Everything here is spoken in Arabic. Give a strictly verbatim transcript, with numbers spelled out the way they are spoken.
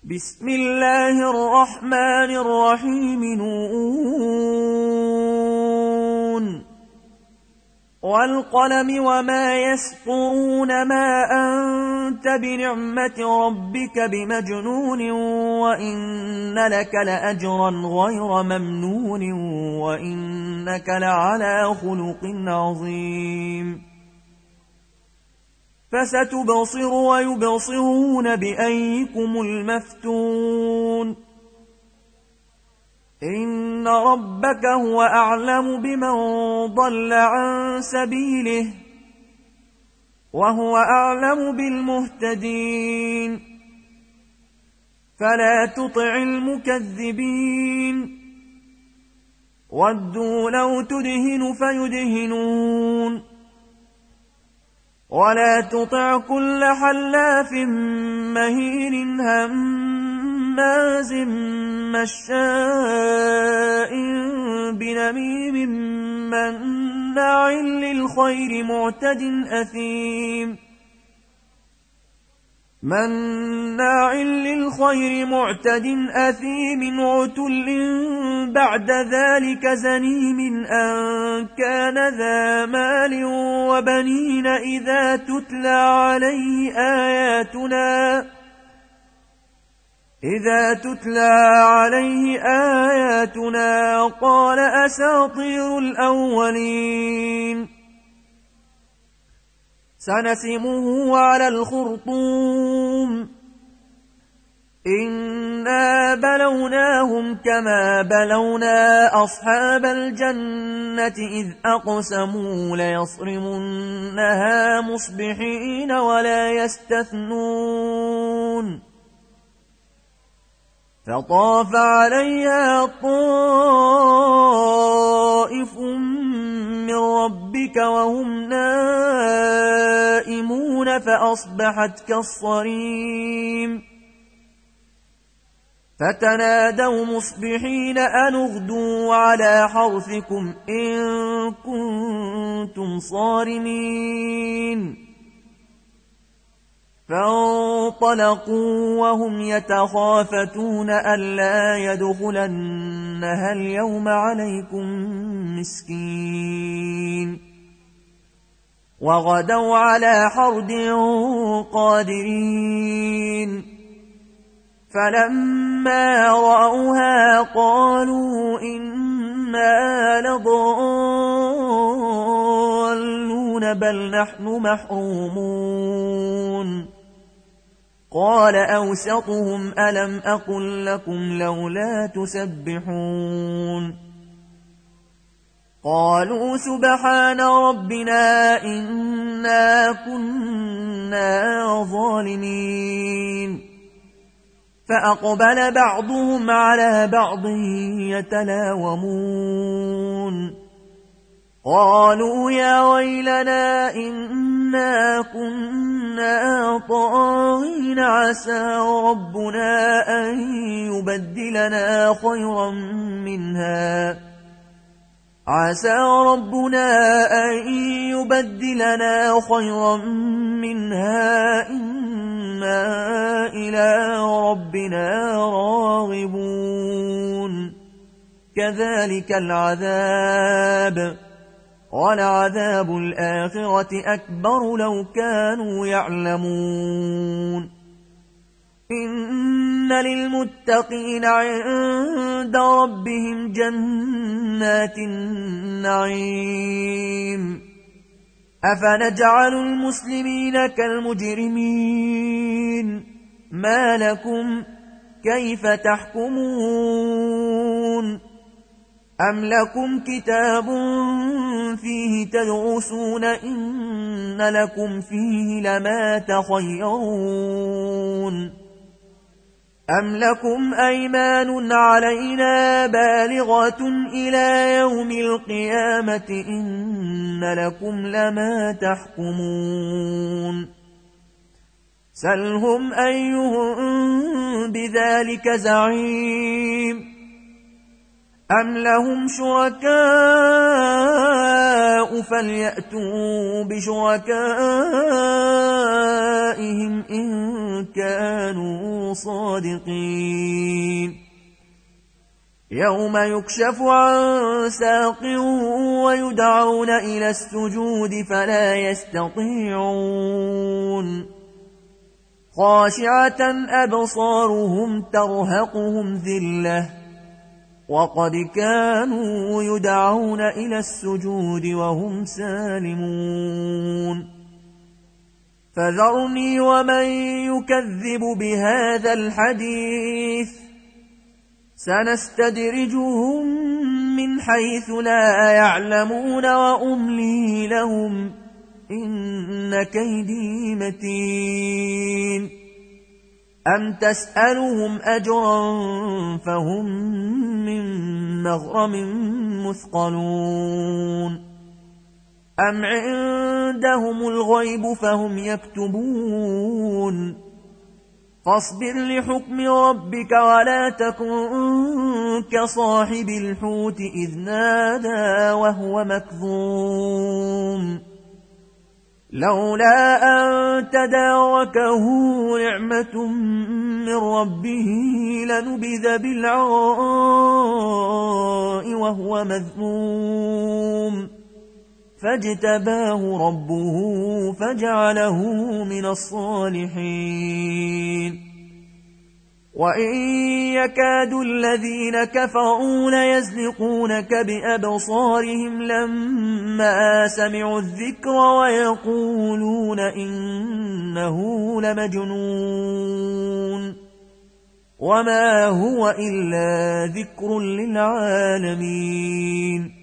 بسم الله الرحمن الرحيم. نون والقلم وما يسطرون ما أنت بنعمة ربك بمجنون وإن لك لأجرا غير ممنون وإنك لعلى خلق عظيم. فستبصر ويبصرون بأيكم المفتون. إن ربك هو أعلم بمن ضل عن سبيله وهو أعلم بالمهتدين. فلا تطع المكذبين ودوا لو تدهن فيدهنون ولا تطع كل حلاف مهين هماز مشاء بنميم مناع للخير معتد أثيم مناع للخير معتد أثيم عتل بعد ذلك زنيم أن كان ذا مال وبنين إذا تتلى عليه آياتنا إذا تتلى عليه آياتنا قال أساطير الأولين. سنسمه على الخرطوم إنا بلوناهم كما بلونا أصحاب الجنة إذ أقسموا ليصرمنها مصبحين ولا يستثنون. فطاف عليها طائف من ربك وهم نائمون فأصبحت كالصريم. فتنادوا مصبحين أن اغدوا على حرثكم إن كنتم صارمين. فانطلقوا وهم يتخافتون ألا يدخلنها اليوم عليكم مسكين. وغدوا على حرد قادرين. فلما رأوها قالوا إنا لضالون بل نحن محرومون. قال أوسطهم ألم أقل لكم لولا تسبحون. قالوا سبحان ربنا إنا كنا ظالمين. فأقبل بعضهم على بعض يتلاومون. قالوا يا ويلنا إنا كنا طاغين عسى ربنا أن يبدلنا خيرا منها عسى ربنا أن يبدلنا خيرا منها إنا إلى ربنا راغبون. كذلك العذاب ولعذاب الآخرة أكبر لو كانوا يعلمون. إن للمتقين عند ربهم جنات النعيم. أفنجعل المسلمين كالمجرمين ما لكم كيف تحكمون. أم لكم كتاب فيه تدرسون إن لكم فيه لما تخيرون. أم لكم أيمان علينا بالغة إلى يوم القيامة إن لكم لما تحكمون. سلهم أيهم بذلك زعيم. أم لهم شركاء فليأتوا بشركائهم إن كانوا صادقين يوم يكشف عن ساق ويدعون إلى السجود فلا يستطيعون خاشعة أبصارهم ترهقهم ذلة وقد كانوا يدعون إلى السجود وهم سالمون فذرني ومن يكذب بهذا الحديث سنستدرجهم من حيث لا يعلمون وأملي لهم إن كيدي متين أم تسألهم أجرا فهم من مغرم مثقلون أم عندهم الغيب فهم يكتبون فاصبر لحكم ربك ولا تكن كصاحب الحوت إذ نادى وهو مكظوم لولا أن تداركه نعمة من ربه لنبذ بالعراء وهو مذموم فاجتباه ربه فجعله من الصالحين وإن يكاد الذين كفروا ليزلقونك بأبصارهم لما سمعوا الذكر ويقولون إنه لمجنون وما هو إلا ذكر للعالمين